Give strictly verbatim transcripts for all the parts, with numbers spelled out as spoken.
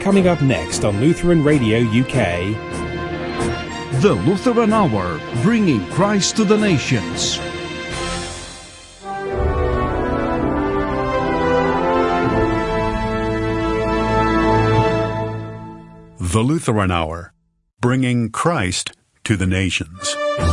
Coming up next on Lutheran Radio U K. The Lutheran Hour, bringing Christ to the nations. The Lutheran Hour, bringing Christ to the nations.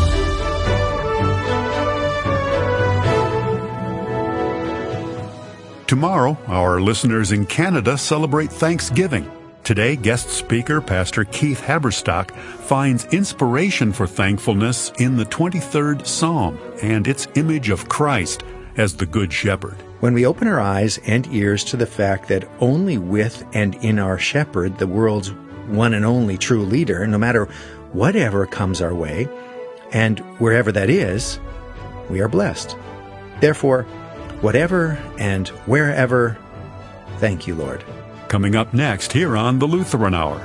Tomorrow, our listeners in Canada celebrate Thanksgiving. Today, guest speaker Pastor Keith Haberstock finds inspiration for thankfulness in the twenty-third Psalm and its image of Christ as the Good Shepherd. When we open our eyes and ears to the fact that only with and in our shepherd, the world's one and only true leader, no matter whatever comes our way, and wherever that is, we are blessed. Therefore, whatever and wherever, thank you, Lord. Coming up next here on the Lutheran Hour.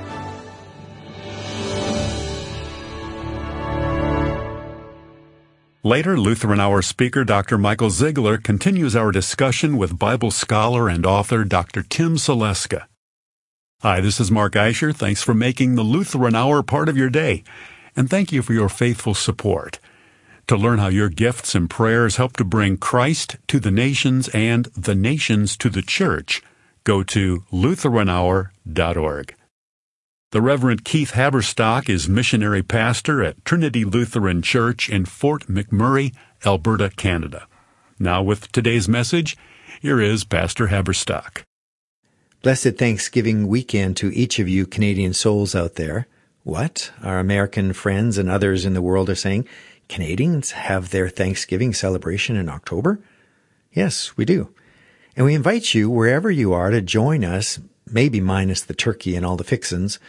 Later, Lutheran Hour speaker Doctor Michael Ziegler continues our discussion with Bible scholar and author Doctor Tim Saleska. Hi, this is Mark Eicher. Thanks for making the Lutheran Hour part of your day, and thank you for your faithful support. To learn how your gifts and prayers help to bring Christ to the nations and the nations to the church, go to lutheran hour dot org. The Reverend Keith Haberstock is missionary pastor at Trinity Lutheran Church in Fort McMurray, Alberta, Canada. Now with today's message, here is Pastor Haberstock. Blessed Thanksgiving weekend to each of you Canadian souls out there. What? Our American friends and others in the world are saying, Canadians have their Thanksgiving celebration in October? Yes, we do. And we invite you, wherever you are, to join us, maybe minus the turkey and all the fixins,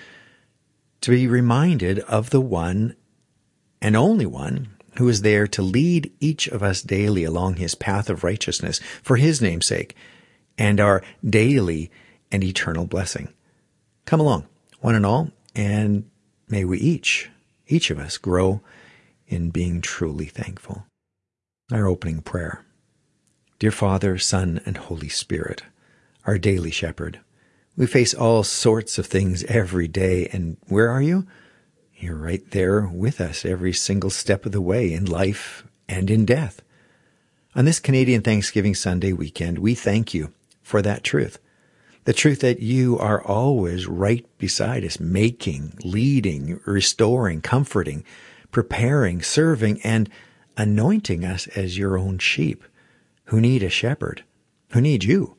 to be reminded of the one and only one who is there to lead each of us daily along his path of righteousness for his name's sake and our daily and eternal blessing. Come along, one and all, and may we each, each of us, grow in being truly thankful. Our opening prayer. Dear Father, Son, and Holy Spirit, our daily shepherd, we face all sorts of things every day, and where are you? You're right there with us every single step of the way in life and in death. On this Canadian Thanksgiving Sunday weekend, we thank you for that truth. The truth that you are always right beside us, making, leading, restoring, comforting, preparing, serving, and anointing us as your own sheep who need a shepherd, who need you.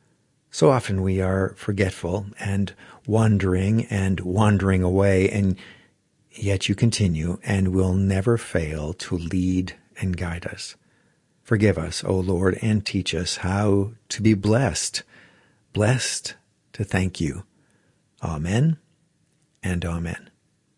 So often we are forgetful and wandering and wandering away, and yet you continue and will never fail to lead and guide us. Forgive us, O Lord, and teach us how to be blessed, blessed to thank you. Amen and amen.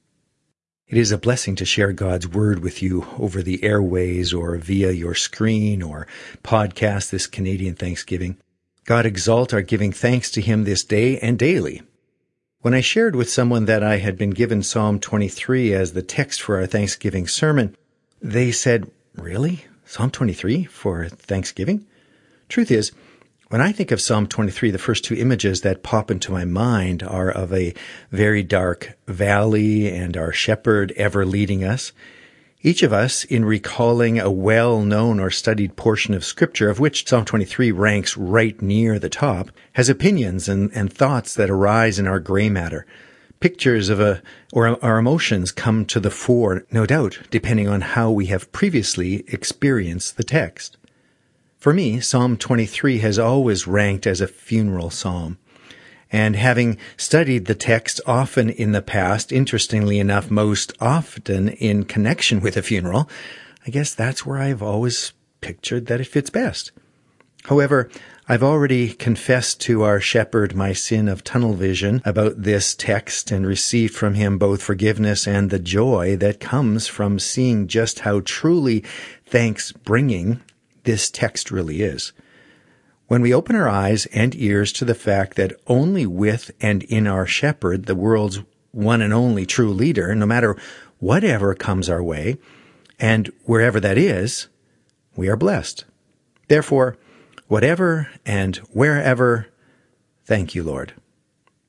It is a blessing to share God's Word with you over the airways or via your screen or podcast this Canadian Thanksgiving. God exalt our giving thanks to Him this day and daily. When I shared with someone that I had been given Psalm twenty-three as the text for our Thanksgiving sermon, they said, "Really? Psalm twenty-three for Thanksgiving?" Truth is, when I think of Psalm twenty-three, the first two images that pop into my mind are of a very dark valley and our shepherd ever leading us. Each of us, in recalling a well-known or studied portion of Scripture, of which Psalm twenty-three ranks right near the top, has opinions and, and thoughts that arise in our gray matter. Pictures of a, or our emotions come to the fore, no doubt, depending on how we have previously experienced the text. For me, Psalm twenty-three has always ranked as a funeral psalm. And having studied the text often in the past, interestingly enough, most often in connection with a funeral, I guess that's where I've always pictured that it fits best. However, I've already confessed to our shepherd my sin of tunnel vision about this text and received from him both forgiveness and the joy that comes from seeing just how truly thanks-bringing this text really is. When we open our eyes and ears to the fact that only with and in our shepherd, the world's one and only true leader, no matter whatever comes our way, and wherever that is, we are blessed. Therefore, whatever and wherever, thank you, Lord.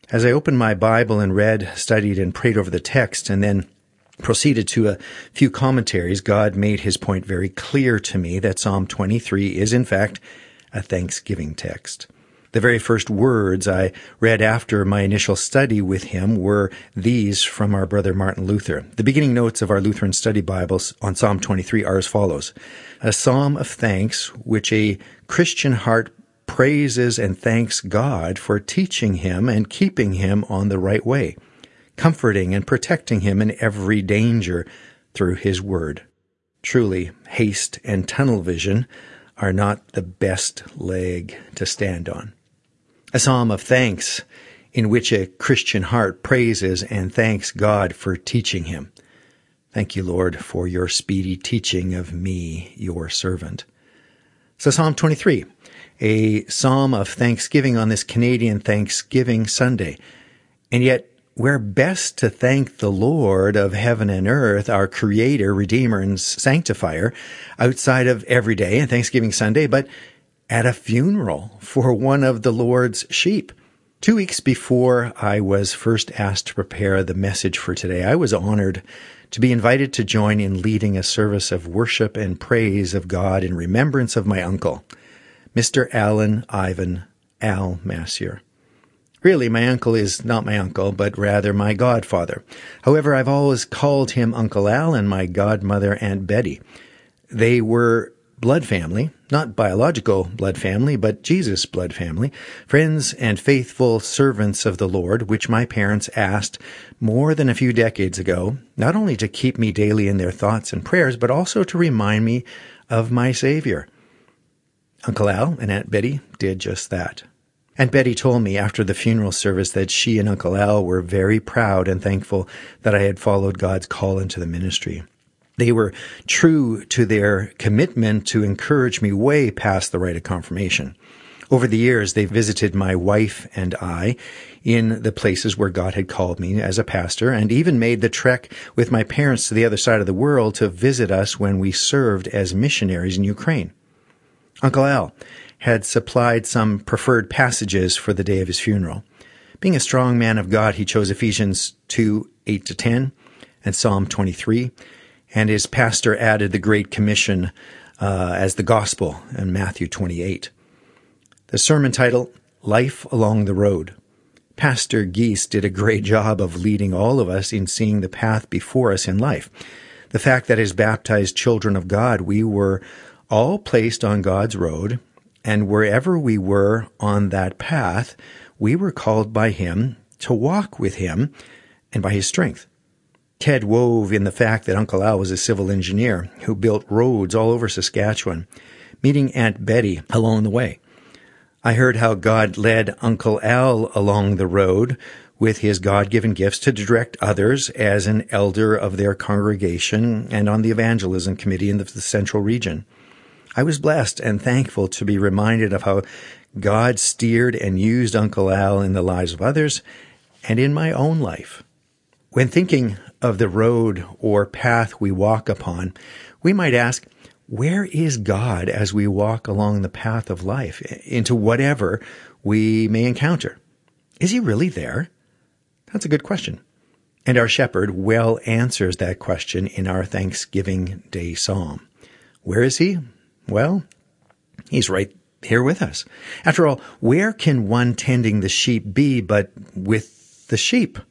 As I opened my Bible and read, studied, and prayed over the text, and then proceeded to a few commentaries, God made his point very clear to me that Psalm twenty-three is, in fact, a thanksgiving text. The very first words I read after my initial study with him were these from our brother Martin Luther. The beginning notes of our Lutheran study Bibles on Psalm twenty-three are as follows: a psalm of thanks which a Christian heart praises and thanks God for teaching him and keeping him on the right way, comforting and protecting him in every danger through his word. Truly, haste and tunnel vision are not the best leg to stand on. A psalm of thanks in which a Christian heart praises and thanks God for teaching him. Thank you, Lord, for your speedy teaching of me, your servant. So Psalm twenty-three, a psalm of thanksgiving on this Canadian Thanksgiving Sunday. And yet, we're best to thank the Lord of heaven and earth, our Creator, Redeemer, and Sanctifier, outside of every day and Thanksgiving Sunday, but at a funeral for one of the Lord's sheep. Two weeks before I was first asked to prepare the message for today, I was honored to be invited to join in leading a service of worship and praise of God in remembrance of my uncle, Mister Alan Ivan Al Massier. Really, my uncle is not my uncle, but rather my godfather. However, I've always called him Uncle Al and my godmother Aunt Betty. They were blood family, not biological blood family, but Jesus' blood family, friends and faithful servants of the Lord, which my parents asked more than a few decades ago, not only to keep me daily in their thoughts and prayers, but also to remind me of my Savior. Uncle Al and Aunt Betty did just that. Aunt Betty told me after the funeral service that she and Uncle Al were very proud and thankful that I had followed God's call into the ministry. They were true to their commitment to encourage me way past the rite of confirmation. Over the years, they visited my wife and I in the places where God had called me as a pastor, and even made the trek with my parents to the other side of the world to visit us when we served as missionaries in Ukraine. Uncle Al had supplied some preferred passages for the day of his funeral. Being a strong man of God, he chose Ephesians two, eight to ten, and Psalm twenty-three, and his pastor added the Great Commission uh, as the Gospel in Matthew twenty-eight. The sermon title, Life Along the Road. Pastor Geese did a great job of leading all of us in seeing the path before us in life. The fact that as baptized children of God, we were all placed on God's road, and wherever we were on that path, we were called by him to walk with him and by his strength. Ted wove in the fact that Uncle Al was a civil engineer who built roads all over Saskatchewan, meeting Aunt Betty along the way. I heard how God led Uncle Al along the road with his God-given gifts to direct others as an elder of their congregation and on the evangelism committee in the, the Central Region. I was blessed and thankful to be reminded of how God steered and used Uncle Al in the lives of others and in my own life. When thinking of the road or path we walk upon, we might ask, where is God as we walk along the path of life into whatever we may encounter? Is he really there? That's a good question. And our shepherd well answers that question in our Thanksgiving Day Psalm. Where is he? Well, he's right here with us. After all, where can one tending the sheep be but with the sheep?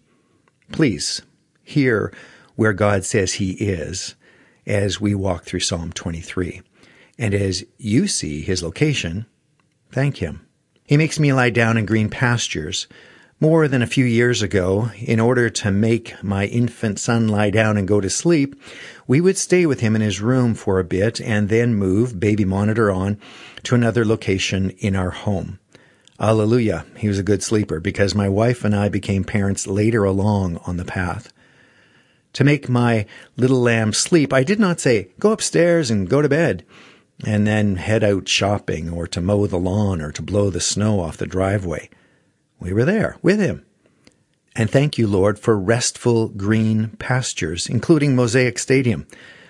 Please hear where God says he is as we walk through Psalm twenty-three. And as you see his location, thank him. He makes me lie down in green pastures. More than a few years ago, in order to make my infant son lie down and go to sleep, we would stay with him in his room for a bit and then move, baby monitor on, to another location in our home. Alleluia, he was a good sleeper because my wife and I became parents later along on the path. To make my little lamb sleep, I did not say, go upstairs and go to bed, and then head out shopping or to mow the lawn or to blow the snow off the driveway. We were there with him. And thank you, Lord, for restful green pastures, including Mosaic Stadium.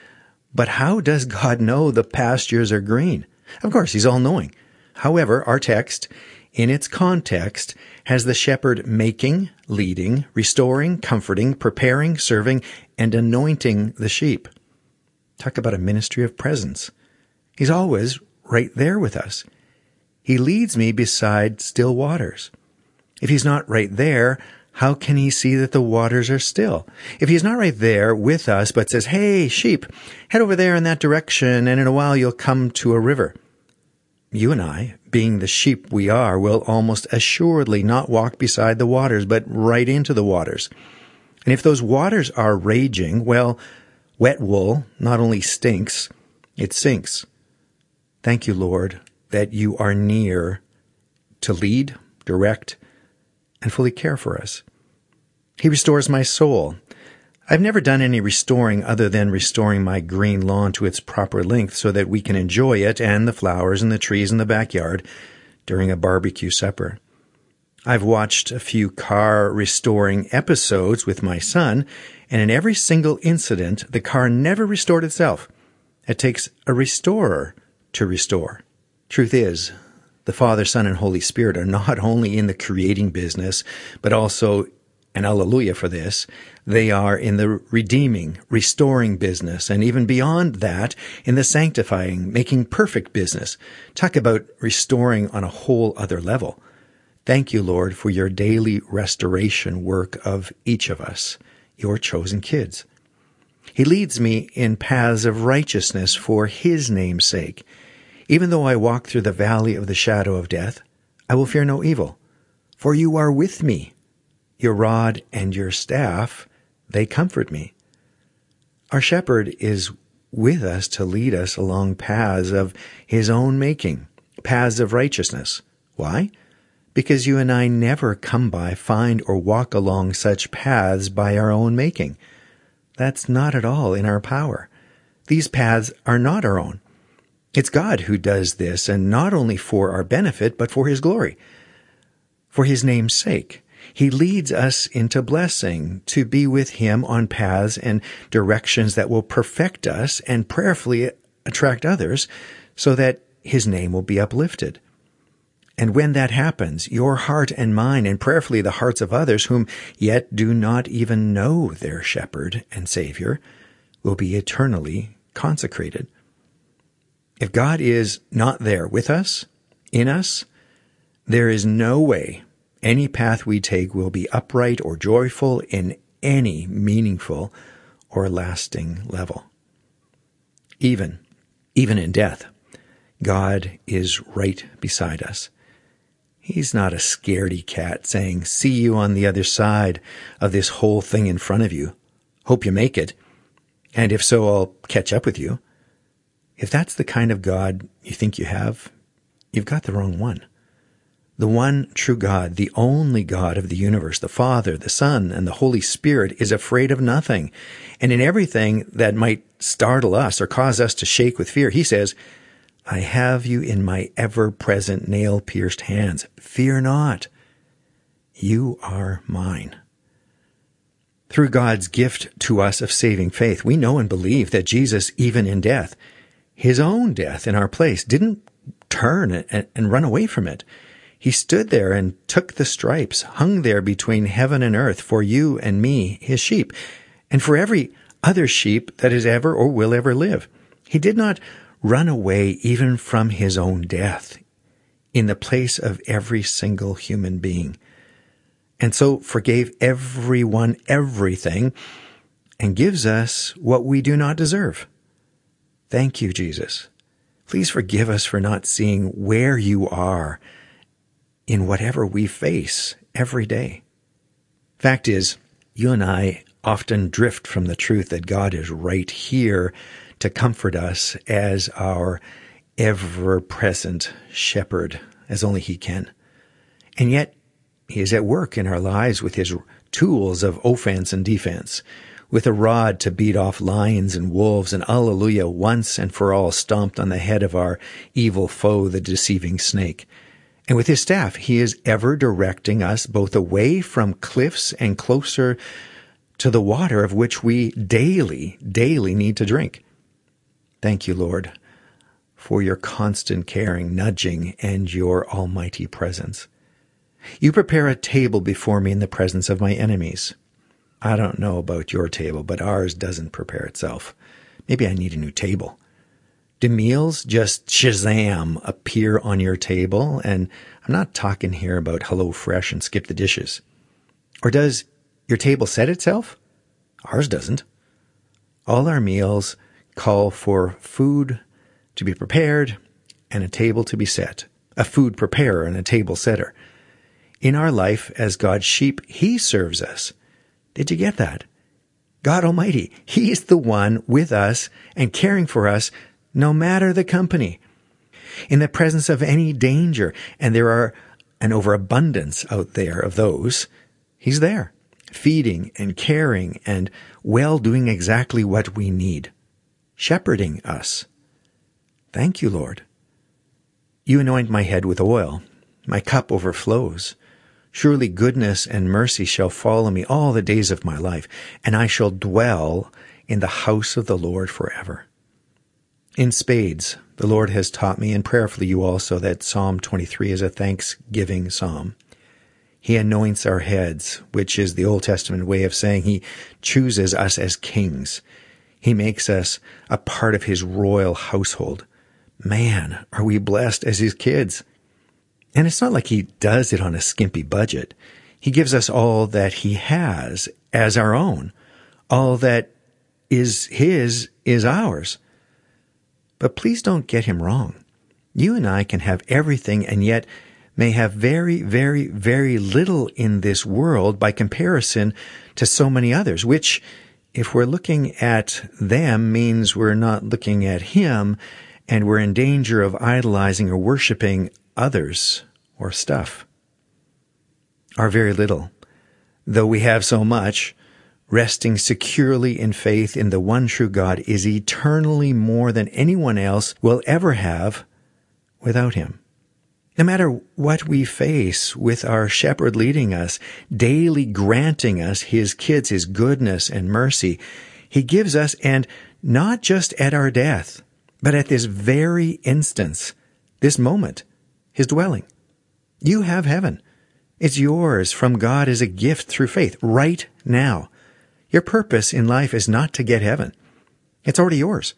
But how does God know the pastures are green? Of course, he's all-knowing. However, our text in its context, has the shepherd making, leading, restoring, comforting, preparing, serving, and anointing the sheep. Talk about a ministry of presence. He's always right there with us. He leads me beside still waters. If he's not right there, how can he see that the waters are still? If he's not right there with us, but says, "Hey, sheep, head over there in that direction, and in a while you'll come to a river," you and I, being the sheep we are, will almost assuredly not walk beside the waters, but right into the waters. And if those waters are raging, well, wet wool not only stinks, it sinks. Thank you, Lord, that you are near to lead, direct, and fully care for us. He restores my soul. I've never done any restoring other than restoring my green lawn to its proper length so that we can enjoy it and the flowers and the trees in the backyard during a barbecue supper. I've watched a few car restoring episodes with my son, and in every single incident, the car never restored itself. It takes a restorer to restore. Truth is, the Father, Son, and Holy Spirit are not only in the creating business, but also, and hallelujah for this, they are in the redeeming, restoring business, and even beyond that, in the sanctifying, making perfect business. Talk about restoring on a whole other level. Thank you, Lord, for your daily restoration work of each of us, your chosen kids. He leads me in paths of righteousness for his name's sake. Even though I walk through the valley of the shadow of death, I will fear no evil, for you are with me. Your rod and your staff, they comfort me. Our shepherd is with us to lead us along paths of his own making, paths of righteousness. Why? Because you and I never come by, find, or walk along such paths by our own making. That's not at all in our power. These paths are not our own. It's God who does this, and not only for our benefit, but for his glory. For his name's sake, he leads us into blessing, to be with him on paths and directions that will perfect us and prayerfully attract others so that his name will be uplifted. And when that happens, your heart and mine, and prayerfully the hearts of others whom yet do not even know their shepherd and Savior, will be eternally consecrated. If God is not there with us, in us, there is no way any path we take will be upright or joyful in any meaningful or lasting level. Even, even in death, God is right beside us. He's not a scaredy cat saying, "See you on the other side of this whole thing in front of you. Hope you make it. And if so, I'll catch up with you." If that's the kind of God you think you have, you've got the wrong one. The one true God, the only God of the universe, the Father, the Son, and the Holy Spirit, is afraid of nothing. And in everything that might startle us or cause us to shake with fear, he says, "I have you in my ever-present nail-pierced hands. Fear not. You are mine." Through God's gift to us of saving faith, we know and believe that Jesus, even in death, his own death in our place, didn't turn and, and run away from it. He stood there and took the stripes, hung there between heaven and earth for you and me, his sheep, and for every other sheep that has ever or will ever live. He did not run away even from his own death in the place of every single human being, and so forgave everyone everything and gives us what we do not deserve. Thank you, Jesus. Please forgive us for not seeing where you are in whatever we face every day. Fact is, you and I often drift from the truth that God is right here to comfort us as our ever-present shepherd, as only he can. And yet, he is at work in our lives with his tools of offense and defense, with a rod to beat off lions and wolves, and hallelujah, once and for all stomped on the head of our evil foe, the deceiving snake. And with his staff, he is ever directing us both away from cliffs and closer to the water of which we daily, daily need to drink. Thank you, Lord, for your constant caring, nudging, and your almighty presence. You prepare a table before me in the presence of my enemies. I don't know about your table, but ours doesn't prepare itself. Maybe I need a new table. Do meals just shazam appear on your table? And I'm not talking here about HelloFresh and skip the dishes. Or does your table set itself? Ours doesn't. All our meals call for food to be prepared and a table to be set. A food preparer and a table setter. In our life as God's sheep, He serves us. Did you get that? God Almighty, He's the one with us and caring for us no matter the company. In the presence of any danger, and there are an overabundance out there of those, He's there, feeding and caring and well doing exactly what we need, shepherding us. Thank you, Lord. You anoint my head with oil. My cup overflows. Surely goodness and mercy shall follow me all the days of my life, and I shall dwell in the house of the Lord forever. In spades, the Lord has taught me, and prayerfully you also, that Psalm twenty-three is a thanksgiving psalm. He anoints our heads, which is the Old Testament way of saying He chooses us as kings. He makes us a part of His royal household. Man, are we blessed as His kids. And it's not like He does it on a skimpy budget. He gives us all that He has as our own. All that is His is ours. But please don't get Him wrong. You and I can have everything and yet may have very, very, very little in this world by comparison to so many others, which, if we're looking at them, means we're not looking at Him, and we're in danger of idolizing or worshiping others or stuff. Our very little, though we have so much, resting securely in faith in the one true God, is eternally more than anyone else will ever have without Him. No matter what we face with our shepherd leading us, daily granting us His kids, His goodness and mercy, He gives us, and not just at our death, but at this very instance, this moment, His dwelling. You have heaven. It's yours from God as a gift through faith right now. Your purpose in life is not to get heaven. It's already yours.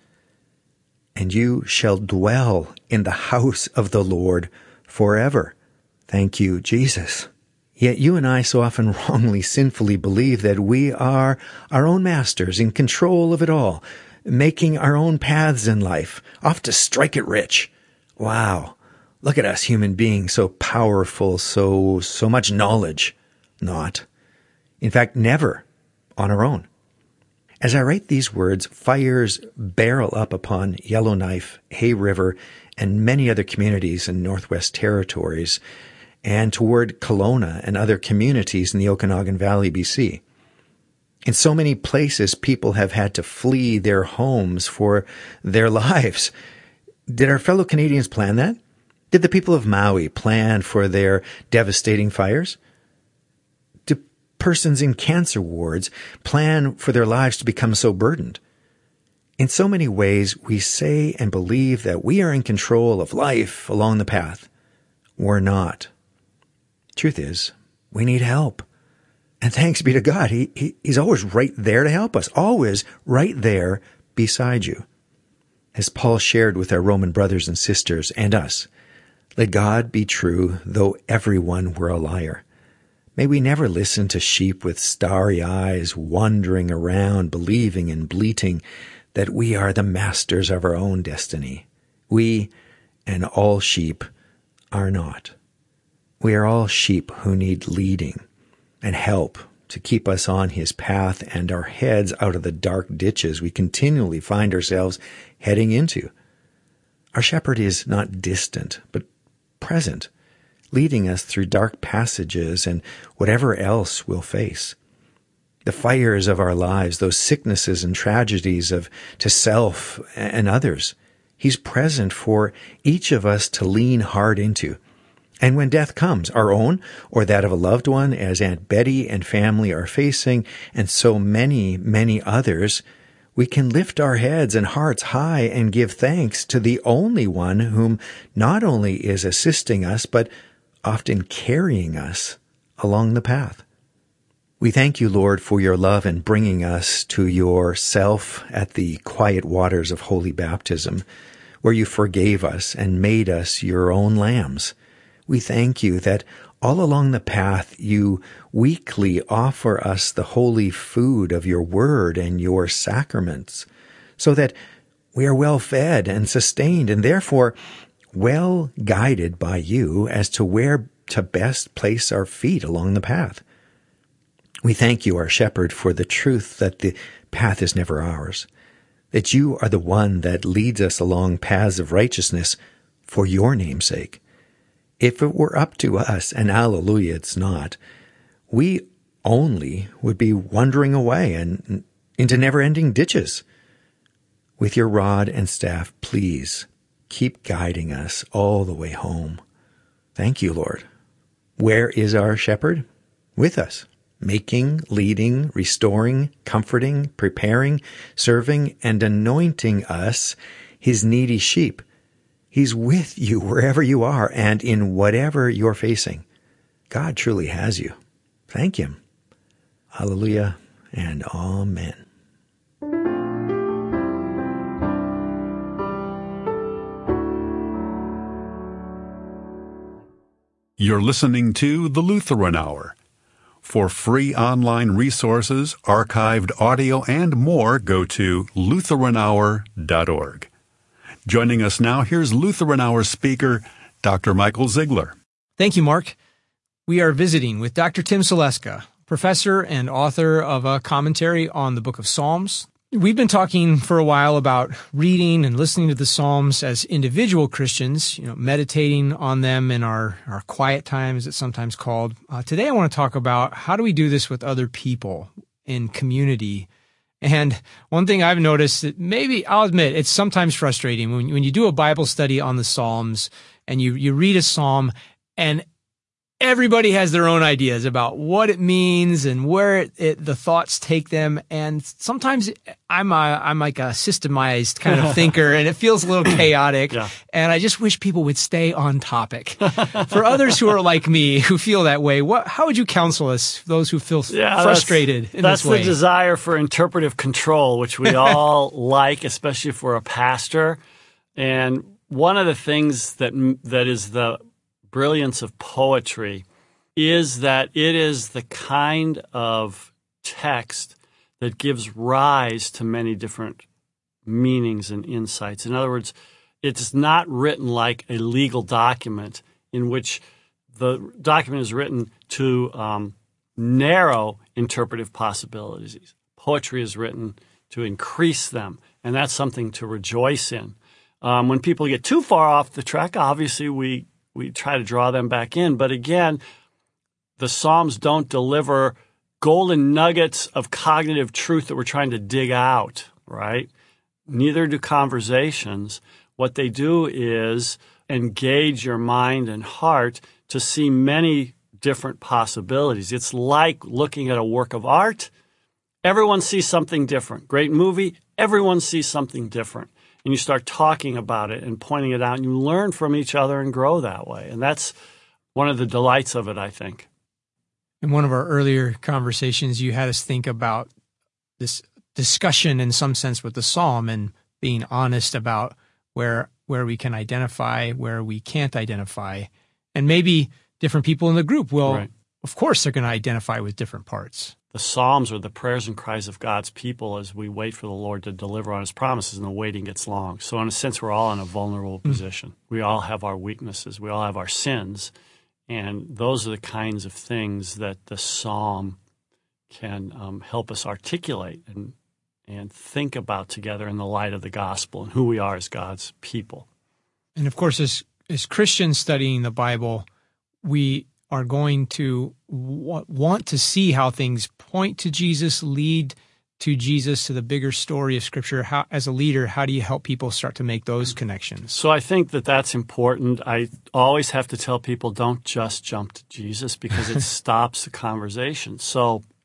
And you shall dwell in the house of the Lord forever. Thank you, Jesus. Yet you and I so often wrongly, sinfully believe that we are our own masters, in control of it all, making our own paths in life, off to strike it rich. Wow. Look at us human beings, so powerful, so, so much knowledge. Not. In fact, never on our own. As I write these words, fires barrel up upon Yellowknife, Hay River, and many other communities in Northwest Territories, and toward Kelowna and other communities in the Okanagan Valley, B C. In so many places, people have had to flee their homes for their lives. Did our fellow Canadians plan that? Did the people of Maui plan for their devastating fires? Do persons in cancer wards plan for their lives to become so burdened? In so many ways, we say and believe that we are in control of life along the path. We're not. Truth is, we need help. And thanks be to God, he, he, He's always right there to help us, always right there beside you. As Paul shared with our Roman brothers and sisters and us, let God be true, though everyone were a liar. May we never listen to sheep with starry eyes, wandering around, believing and bleating that we are the masters of our own destiny. We and all sheep are not. We are all sheep who need leading and help to keep us on His path and our heads out of the dark ditches we continually find ourselves heading into. Our shepherd is not distant, but present, leading us through dark passages and whatever else we'll face. The fires of our lives, those sicknesses and tragedies of to self and others, He's present for each of us to lean hard into. And when death comes, our own or that of a loved one, as Aunt Betty and family are facing, and so many, many others, we can lift our heads and hearts high and give thanks to the only one whom not only is assisting us, but often carrying us along the path. We thank you, Lord, for your love in bringing us to yourself at the quiet waters of holy baptism, where you forgave us and made us your own lambs. We thank you that all along the path you weekly offer us the holy food of your word and your sacraments, so that we are well fed and sustained, and therefore well guided by you as to where to best place our feet along the path. We thank you, our shepherd, for the truth that the path is never ours, that you are the one that leads us along paths of righteousness for your name's sake. If it were up to us, and hallelujah, it's not, we only would be wandering away and into never-ending ditches. With your rod and staff, please keep guiding us all the way home. Thank you, Lord. Where is our shepherd? With us, making, leading, restoring, comforting, preparing, serving, and anointing us, his needy sheep. He's with you wherever you are and in whatever you're facing. God truly has you. Thank him. Hallelujah and amen. You're listening to The Lutheran Hour. For free online resources, archived audio, and more, go to lutheran hour dot org. Joining us now, here's Lutheran Hour speaker, Doctor Michael Ziegler. Thank you, Mark. We are visiting with Doctor Tim Saleska, professor and author of a commentary on the Book of Psalms. We've been talking for a while about reading and listening to the Psalms as individual Christians, you know, meditating on them in our, our quiet time, as it's sometimes called. Uh, today I want to talk about how do we do this with other people in community. And one thing I've noticed that maybe, I'll admit, it's sometimes frustrating when, when you do a Bible study on the Psalms and you, you read a Psalm and everybody has their own ideas about what it means and where it, it, the thoughts take them. And sometimes I'm a, I'm like a systemized kind of thinker, and it feels a little chaotic. Yeah. And I just wish people would stay on topic. For others who are like me, who feel that way, what, how would you counsel us, those who feel yeah, frustrated that's, in that's this way? That's the desire for interpretive control, which we all like, especially for a pastor. And one of the things that that is the brilliance of poetry is that it is the kind of text that gives rise to many different meanings and insights. In other words, it's not written like a legal document in which the document is written to um, narrow interpretive possibilities. Poetry is written to increase them, and that's something to rejoice in. Um, when people get too far off the track, obviously we we try to draw them back in. But again, the Psalms don't deliver golden nuggets of cognitive truth that we're trying to dig out, right? Neither do conversations. What they do is engage your mind and heart to see many different possibilities. It's like looking at a work of art. Everyone sees something different. Great movie, everyone sees something different. And you start talking about it and pointing it out, and you learn from each other and grow that way. And that's one of the delights of it, I think. In one of our earlier conversations, you had us think about this discussion in some sense with the Psalm and being honest about where where we can identify, where we can't identify. And maybe different people in the group will, right. Of course, they're going to identify with different parts. The Psalms are the prayers and cries of God's people as we wait for the Lord to deliver on his promises, and the waiting gets long. So in a sense, we're all in a vulnerable mm-hmm. position. We all have our weaknesses. We all have our sins. And those are the kinds of things that the Psalm can um, help us articulate and and think about together in the light of the gospel and who we are as God's people. And of course, as, as Christians studying the Bible, we are going to w- want to see how things point to Jesus, lead to Jesus, to the bigger story of Scripture. How, as a leader, how do you help people start to make those connections? So I think that that's important. I always have to tell people, don't just jump to Jesus, because it stops the conversation. So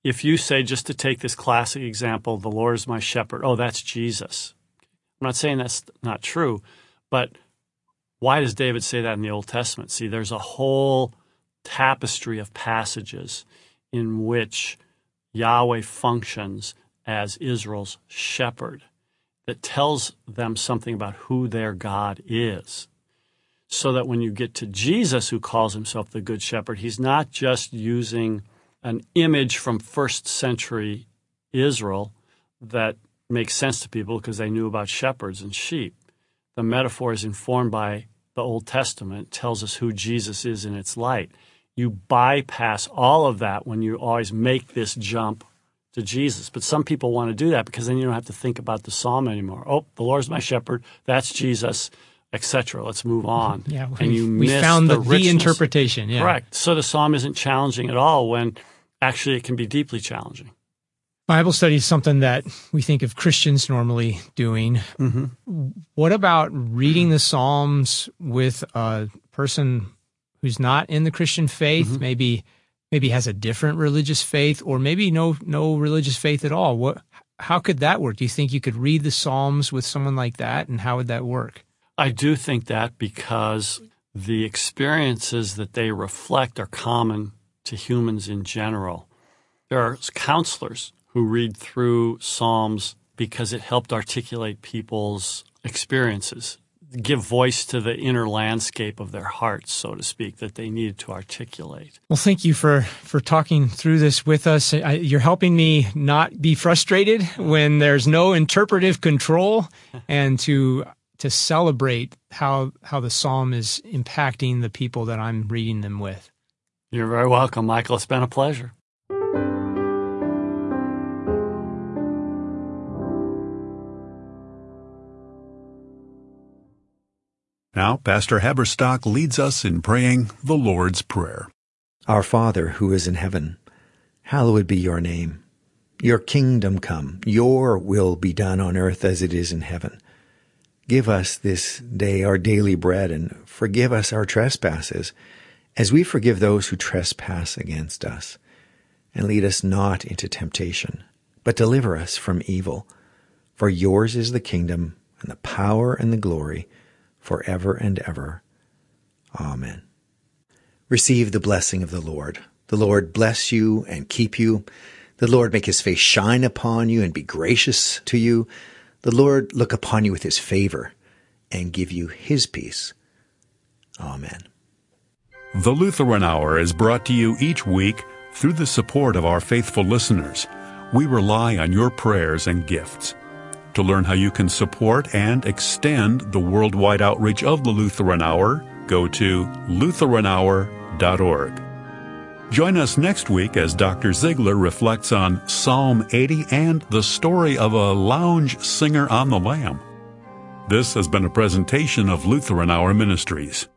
if you say, just to take this classic example, the Lord is my shepherd, oh, that's Jesus. I'm not saying that's not true, but why does David say that in the Old Testament? See, there's a whole tapestry of passages in which Yahweh functions as Israel's shepherd that tells them something about who their God is. So that when you get to Jesus, who calls himself the Good Shepherd, he's not just using an image from first century Israel that makes sense to people because they knew about shepherds and sheep. The metaphor is informed by the Old Testament, tells us who Jesus is in its light. You bypass all of that when you always make this jump to Jesus. But some people want to do that because then you don't have to think about the psalm anymore. Oh, the Lord's my shepherd, that's Jesus, et cetera. Let's move on. Yeah, we, and you we miss found the, the, the interpretation. Yeah. Correct. So the psalm isn't challenging at all when actually it can be deeply challenging. Bible study is something that we think of Christians normally doing. Mm-hmm. What about reading the Psalms with a person who's not in the Christian faith, mm-hmm. maybe maybe has a different religious faith, or maybe no no religious faith at all? What? How could that work? Do you think you could read the Psalms with someone like that, and how would that work? I do think that because the experiences that they reflect are common to humans in general. There are counselors who read through Psalms because it helped articulate people's experiences, give voice to the inner landscape of their hearts, so to speak, that they needed to articulate. Well, thank you for, for talking through this with us. I, you're helping me not be frustrated when there's no interpretive control, and to to celebrate how how the Psalm is impacting the people that I'm reading them with. You're very welcome, Michael. It's been a pleasure. Now, Pastor Haberstock leads us in praying the Lord's Prayer. Our Father, who is in heaven, hallowed be your name. Your kingdom come, your will be done on earth as it is in heaven. Give us this day our daily bread, and forgive us our trespasses, as we forgive those who trespass against us. And lead us not into temptation, but deliver us from evil. For yours is the kingdom, and the power, and the glory, forever and ever. Amen. Receive the blessing of the Lord. The Lord bless you and keep you. The Lord make his face shine upon you and be gracious to you. The Lord look upon you with his favor and give you his peace. Amen. The Lutheran Hour is brought to you each week through the support of our faithful listeners. We rely on your prayers and gifts. To learn how you can support and extend the worldwide outreach of the Lutheran Hour, go to lutheran hour dot org. Join us next week as Doctor Ziegler reflects on Psalm eighty and the story of a lounge singer on the Lamb. This has been a presentation of Lutheran Hour Ministries.